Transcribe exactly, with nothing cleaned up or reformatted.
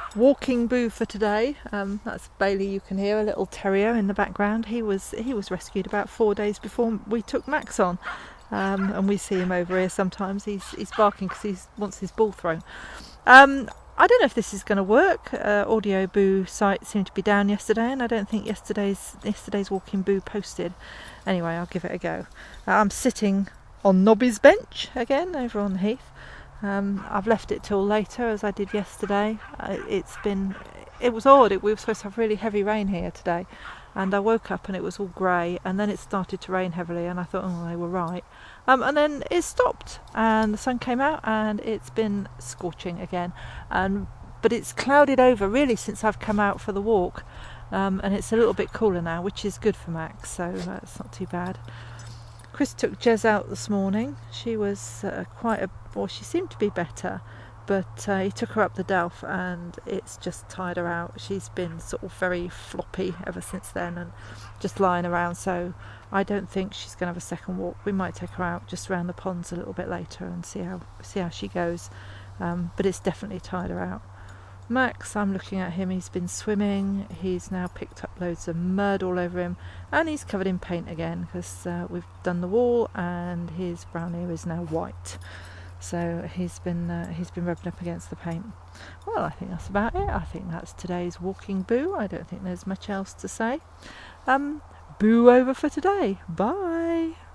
walking Boo for today. Um, that's Bailey. You can hear a little terrier in the background. He was he was rescued about four days before we took Max on, um, and we see him over here sometimes. He's he's barking because he wants his ball thrown. Um, I don't know if this is going to work. Uh, Audio Boo site seemed to be down yesterday, and I don't think yesterday's yesterday's walking Boo posted. Anyway, I'll give it a go. Uh, I'm sitting on Nobby's bench again over on the heath. Um, I've left it till later, as I did yesterday. Uh, it's been, it was odd. It, we were supposed to have really heavy rain here today, and I woke up and it was all grey, and then it started to rain heavily, and I thought, oh, they were right. Um, and then it stopped, and the sun came out, and it's been scorching again. And but it's clouded over really since I've come out for the walk, um, and it's a little bit cooler now, which is good for Max, so that's not too bad. Chris took Jez out this morning. She was uh, quite a... well, she seemed to be better, but uh, he took her up the Delph and it's just tired her out. She's been sort of very floppy ever since then and just lying around, so I don't think she's going to have a second walk. We might take her out just around the ponds a little bit later and see how see how she goes, um, but it's definitely tired her out. Max, I'm looking at him, he's been swimming, he's now picked up loads of mud all over him, and he's covered in paint again because uh, we've done the wall and his brown ear is now white. So he's been uh, he's been rubbing up against the paint. Well, I think that's about it. I think that's today's walking Boo. I don't think there's much else to say. Um, Boo over for today. Bye.